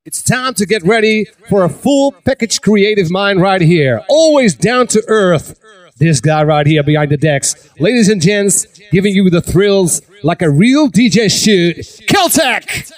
It's time to get ready for a full package creative mind right here. Always down to earth. This guy right here behind the decks. Ladies and gents, giving you the thrills like a real DJ should. Keltec!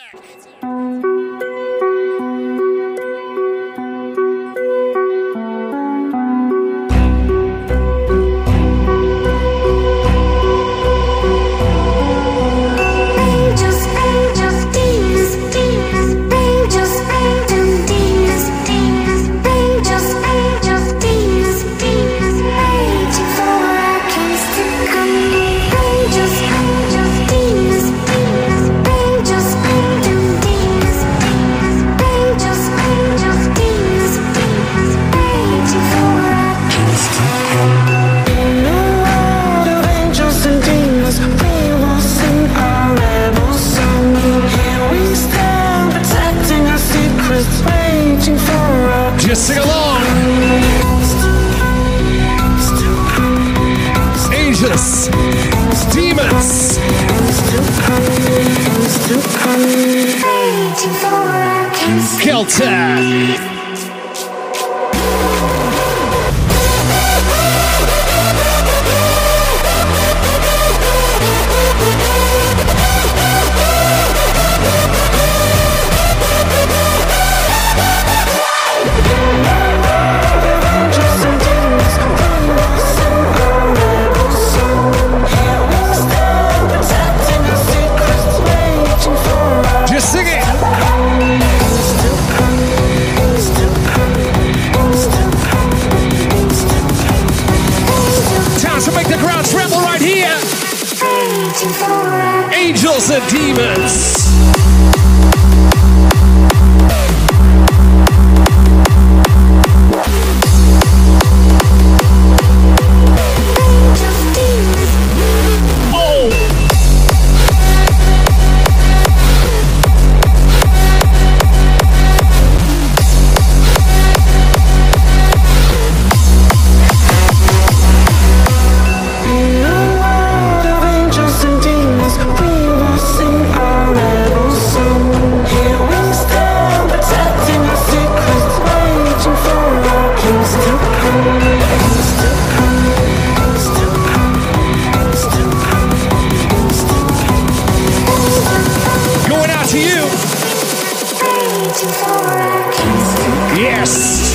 Just sing along. Angels, demons. Keltec. Sing it! Time to make the crowd tremble right here! Angels and demons! Yes!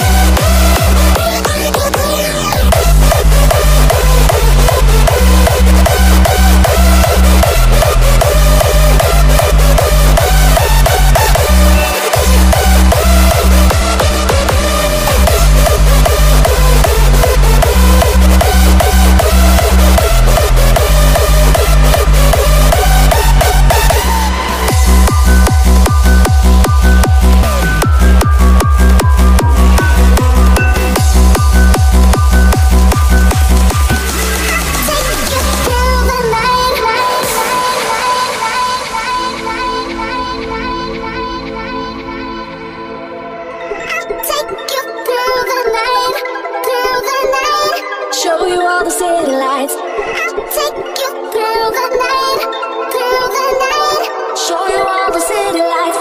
Show you all the city lights. Take you through the night, through the night. Show you all the city lights.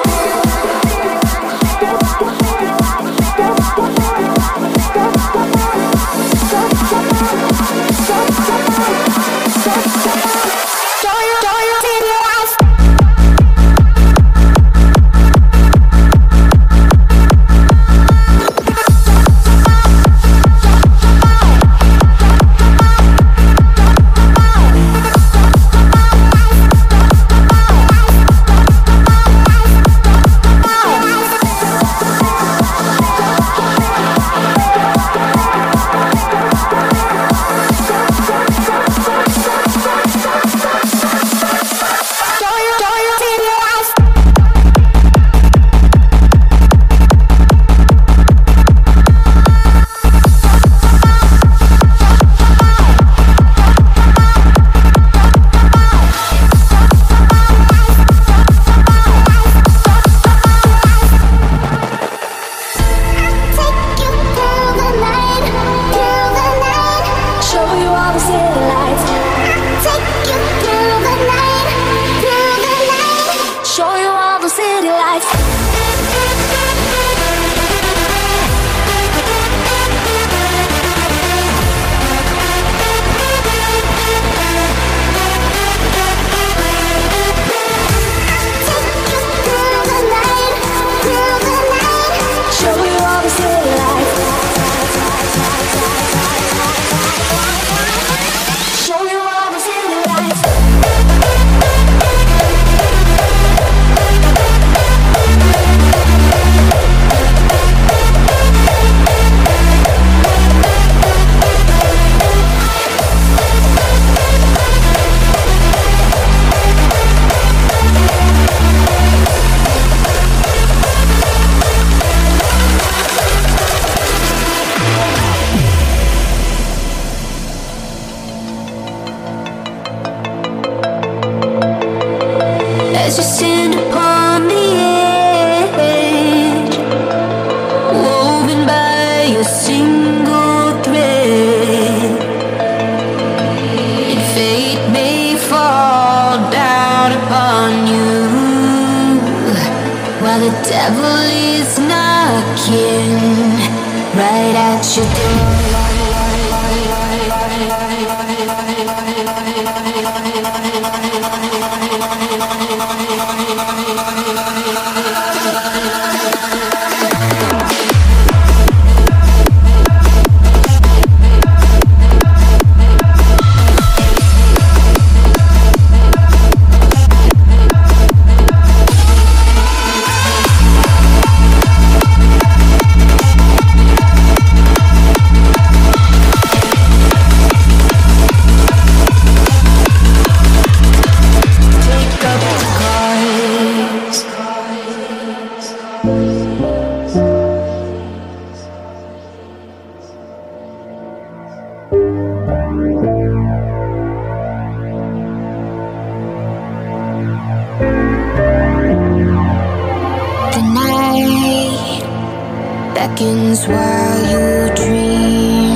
while the devil is knocking right at your door. Beckons while you dream.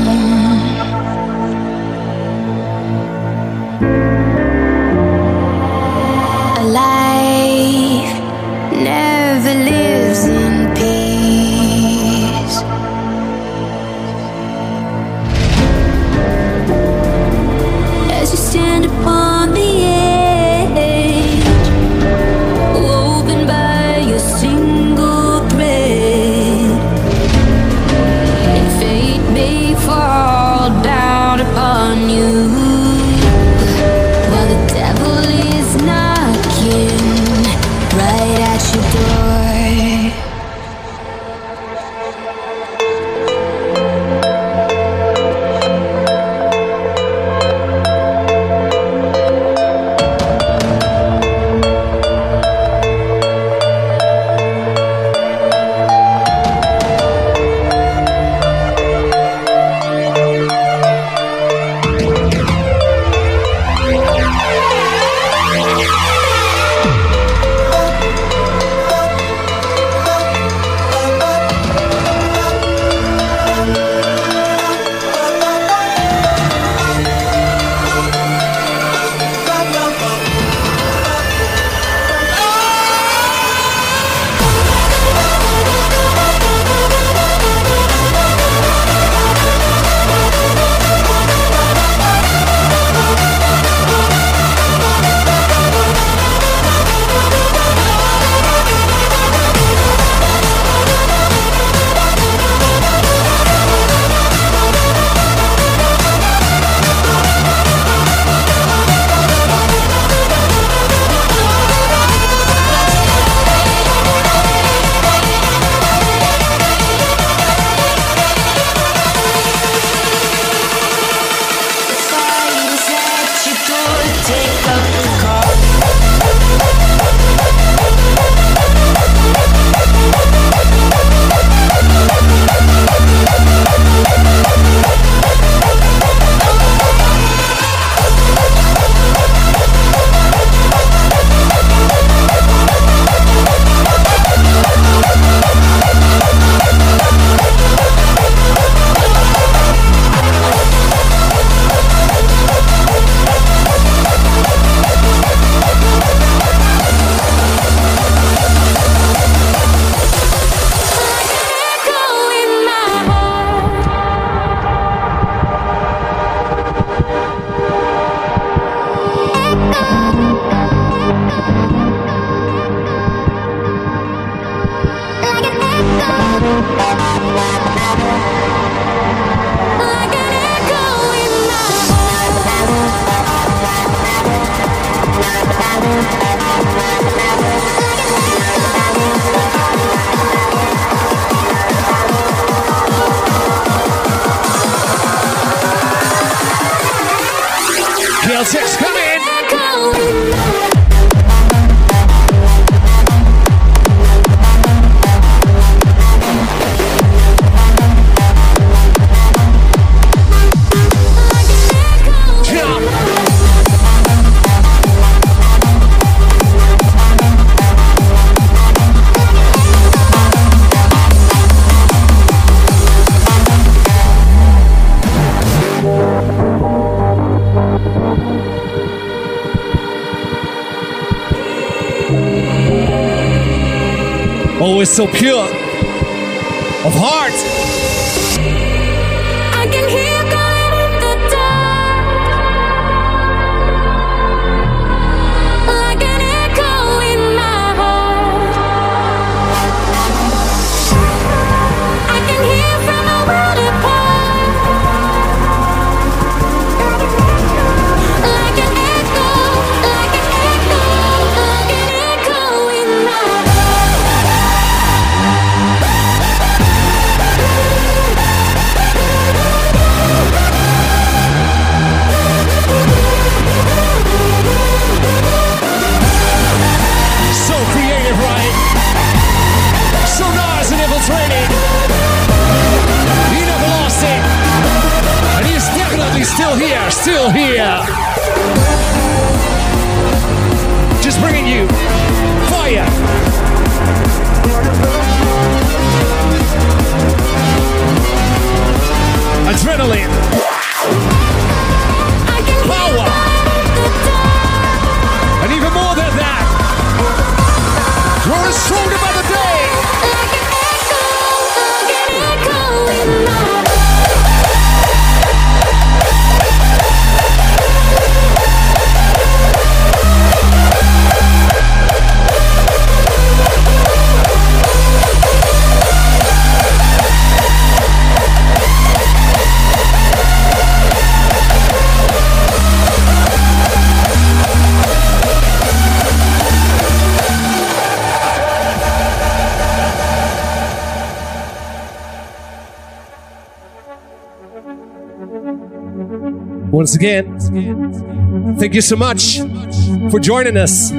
Alive never lives in peace. As you stand upon the edge, woven by your single thread, may fall down upon you while the devil is knocking right at your door. KL6, come in. Always so pure of heart. I can hear God in the dark, like an echo in my heart. I can hear from a world apart, like an echo, like an echo, like an echo in my heart. So creative, right? So nice and infiltrating. He never lost it. And he's definitely still here, still here. Just bringing you fire. Adrenaline. Power. And even more than that. Growing stronger by the day. Like an echo in my heart. Once again, thank you so much for joining us.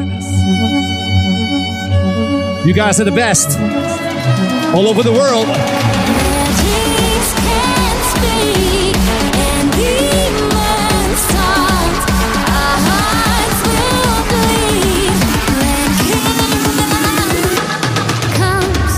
You guys are the best all over the world. Magics can't speak, and demons taunt. Our hearts will bleed when kingdom comes.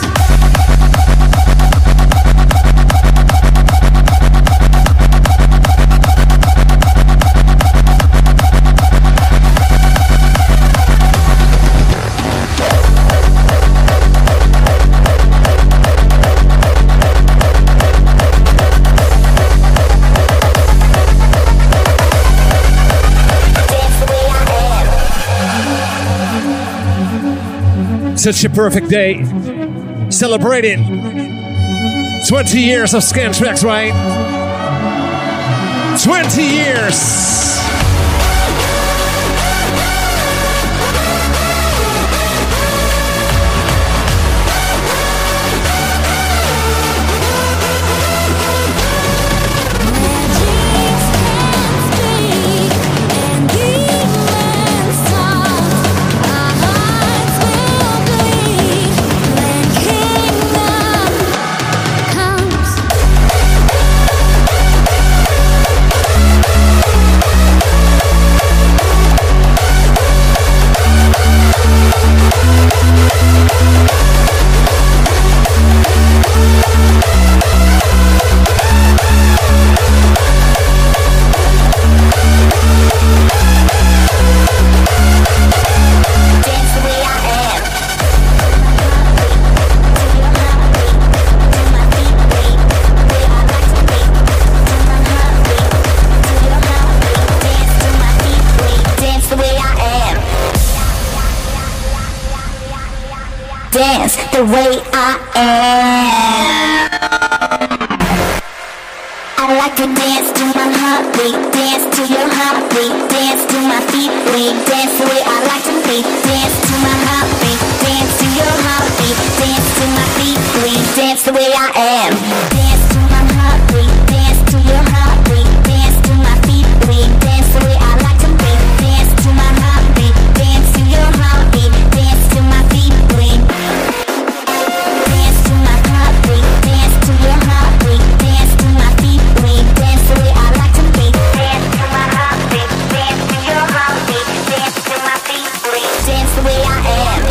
Such a perfect day. Celebrating 20 years of Scantraxx, right? 20 years. Dance the way I am. I like to dance to my heartbeat, dance to your heartbeat, dance to my feet, we dance the way I like to be. Dance to my heartbeat, dance to your heartbeat, dance to my feet, we dance the way I am. Dance to my heartbeat, dance to your heartbeat, dance to my feet, we dance the way I like to be. Dance to my heartbeat, dance to your heartbeat, dance to my feet, we dance to my heartbeat, dance to your heartbeat, dance to my feet, we dance the way I like to be. Dance to my heartbeat, dance to your heartbeat, dance to my feet, we dance the way I am.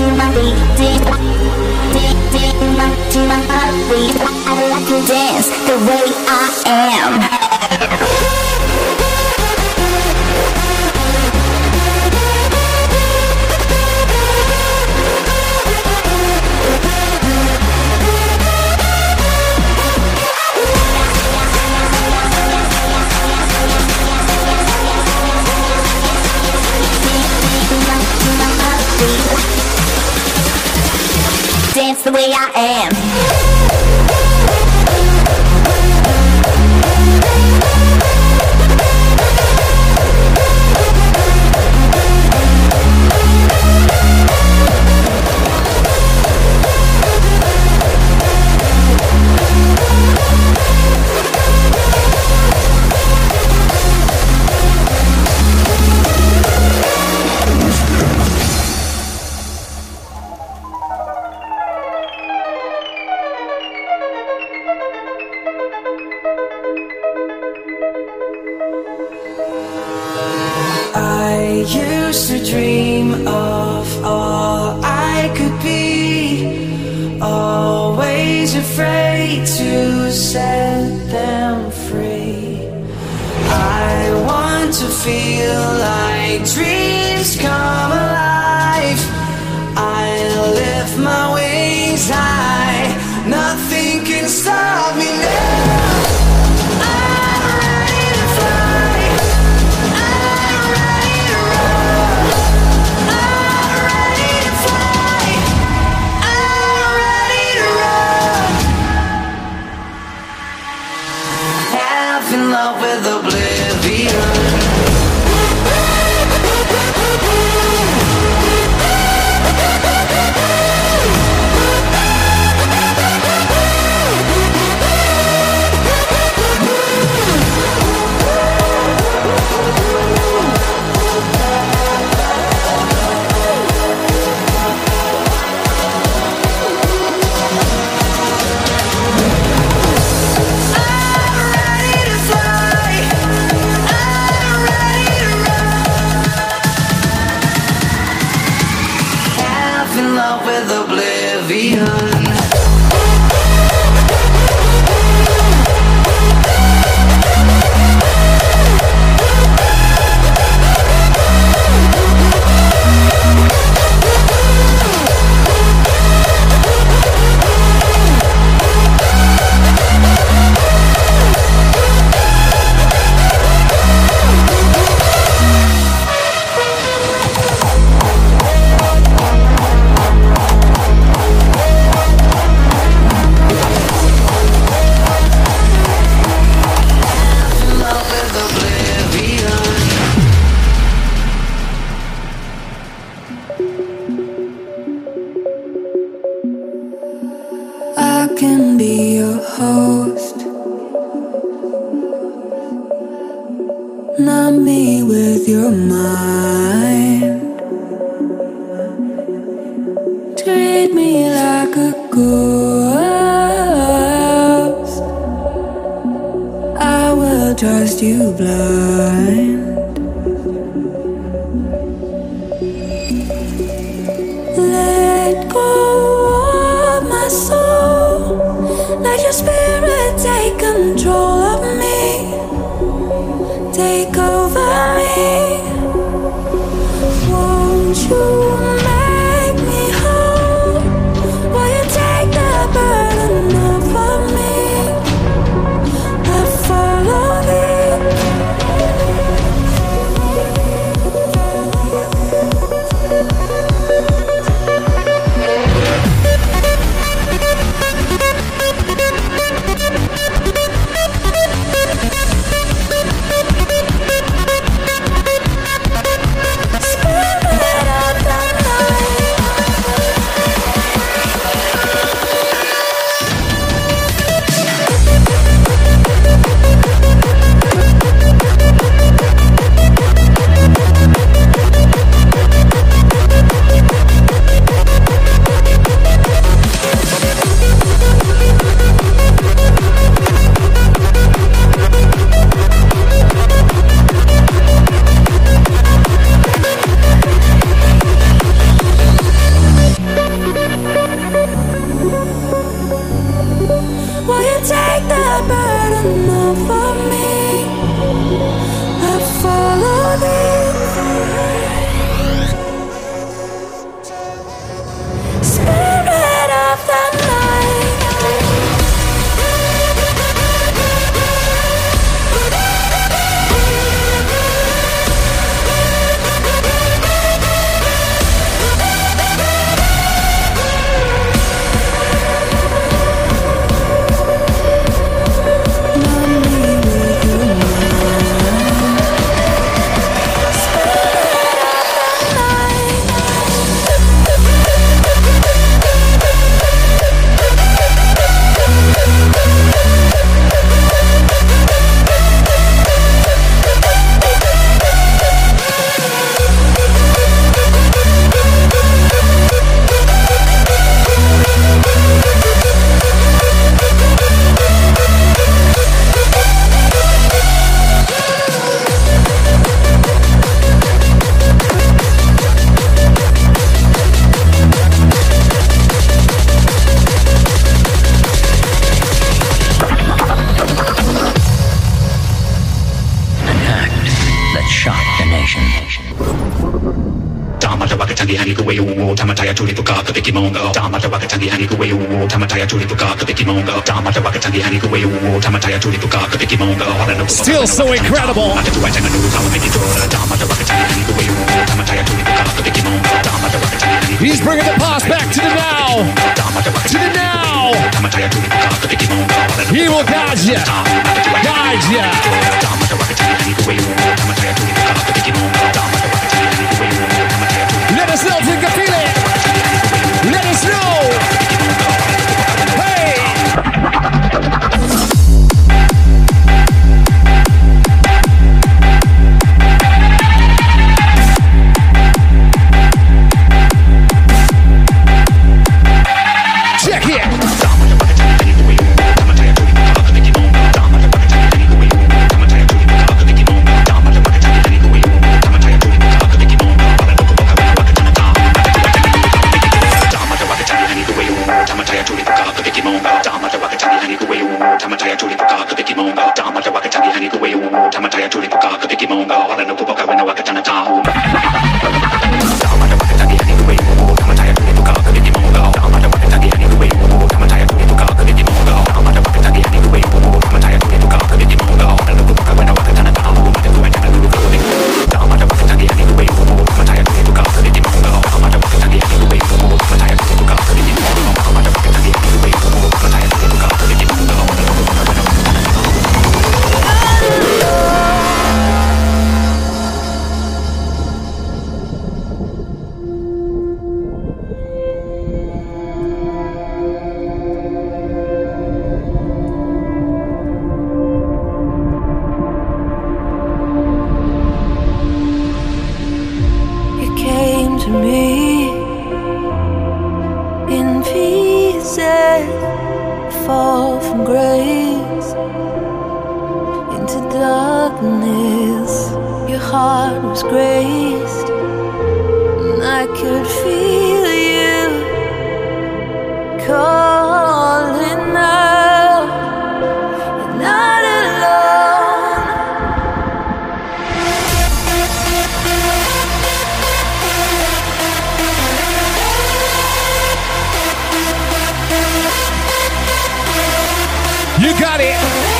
to my beat, dance to my heartbeat. I like to dance the way I am. Dance the way I am. I used to dream of all I could be, always afraid to set them free. I want to feel like dreams come alive. I lift my wings high, nothing can stop me now. In love with oblivion. In love with oblivion. I can be your host, not me with your mind. Treat me like a ghost, I will trust you blind. Let go of my soul, let your spirit take control of me, take over me. Won't you make me whole? Will you take the burden off of me? I follow that burden off of me. I followed it. Spirit of the night. Tamataya tuli puka kapiki mongo. Tamata wakatangi hani kuwe uwo. Tamataya tuli puka kapiki mongo. Tamata wakatangi hani kuwe uwo. Tamataya tuli puka kapiki mongo. Still so incredible. He's bringing the past back to the now. To the now. He will guide you. Guide you. Let us know if you can feel it. Let us know. Hey. Check it. You got it.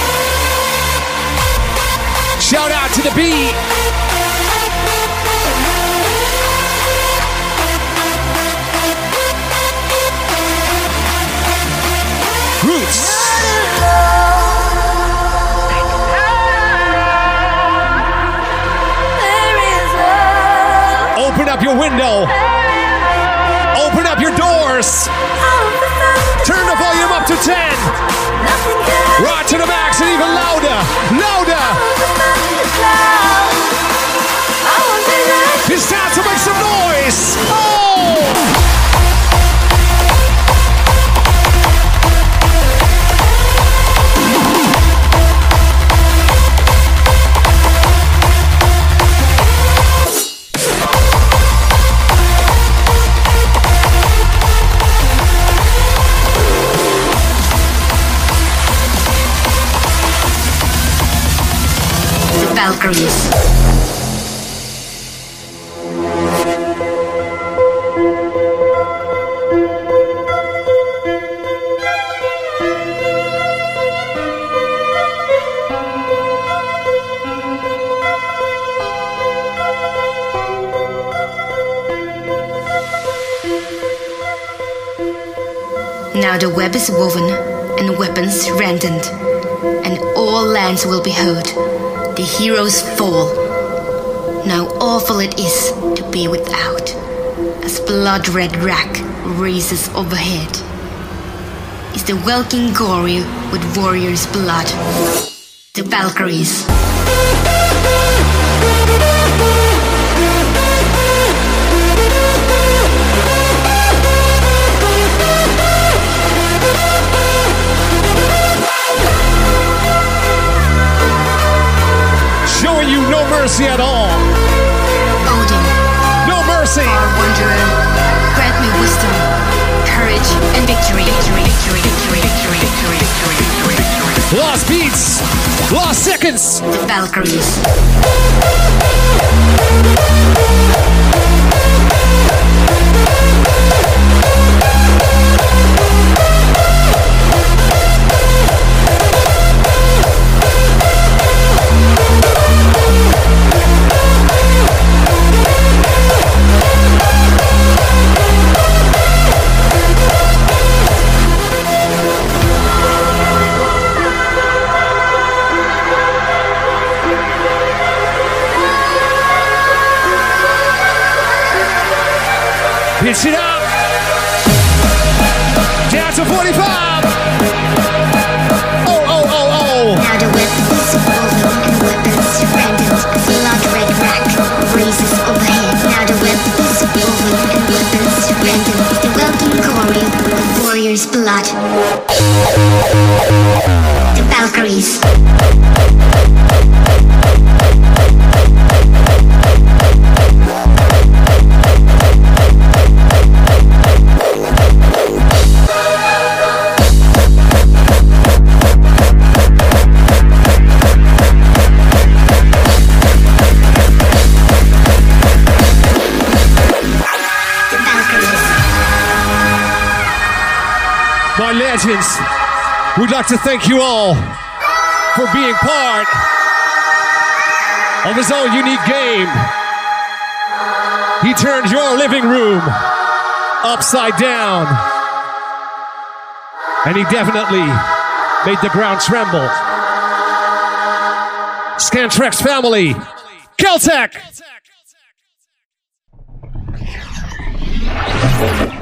Shout out to the beat. Roots. Open up your window. Open up your doors. Turn the volume up to 10. Right to the max and even louder. Louder. It's time to make some noise. Oh! Valkyries. Now the web is woven and weapons rendered, and all lands will be heard. The heroes fall. Now awful it is to be without, as blood-red wrack races overhead. Is the welkin gory with warriors' blood? The Valkyries. Showing you no mercy at all. Odin, No mercy. our wanderer, grant me wisdom, courage, and victory. Lost beats. Lost seconds. The Valkyries. Pitch it up. Down to 45. Oh. Now the weapons woven and weapons rendered, blood-red rack raises overhead. Now the weapons woven and weapons rendered, the welkin gory with warriors' blood. The Valkyries. My legends, we'd like to thank you all for being part of his own unique game. He turned your living room upside down, and he definitely made the ground tremble. Scantrex family, Keltec!